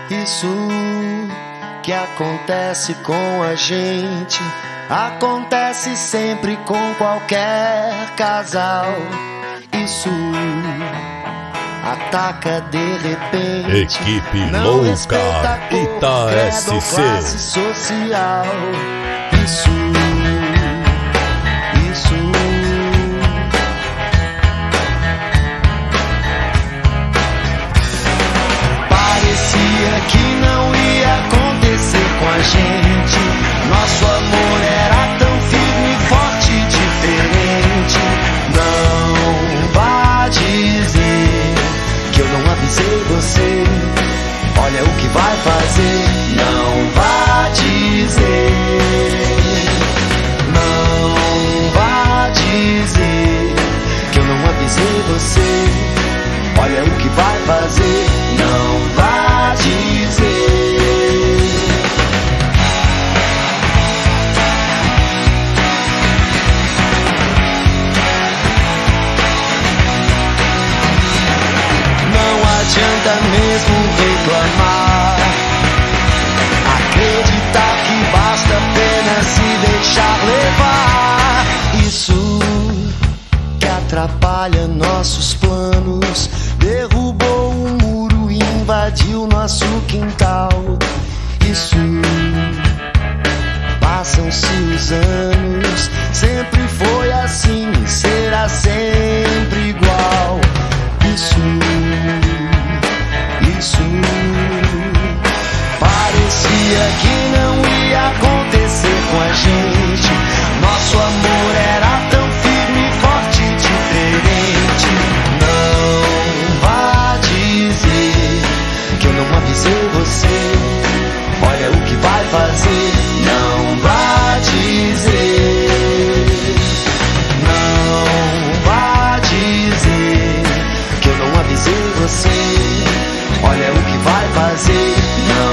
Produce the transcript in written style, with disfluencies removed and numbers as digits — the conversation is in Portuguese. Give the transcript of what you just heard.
Isso que acontece com a gente acontece sempre com qualquer casal. Isso ataca de repente. Equipe não Louca respeita cor, credo, Ita-SC. classe social. Isso parecia que não ia acontecer com a gente. Nosso amor era tão firme, forte e diferente. Não vá dizer que eu não avisei você. Olha o que vai fazer. Não vá dizer. Não vá dizer que eu não avisei você. Olha o que vai fazer. Não vá dizer. Não adianta mesmo reclamar. Acreditar que basta apenas se deixar levar. Isso que atrapalha nossos planos. Derrubou um muro e invadiu nosso quintal. Isso passam-se os anos. Sempre foi assim e será sempre igual. Isso parecia que não ia acontecer com a gente. Nosso amor era tão firme, forte e diferente. Não vá dizer que eu não avisei você. Olha o que vai fazer. Não vá dizer. Não vá dizer que eu não avisei você. Olha o que vai fazer. Não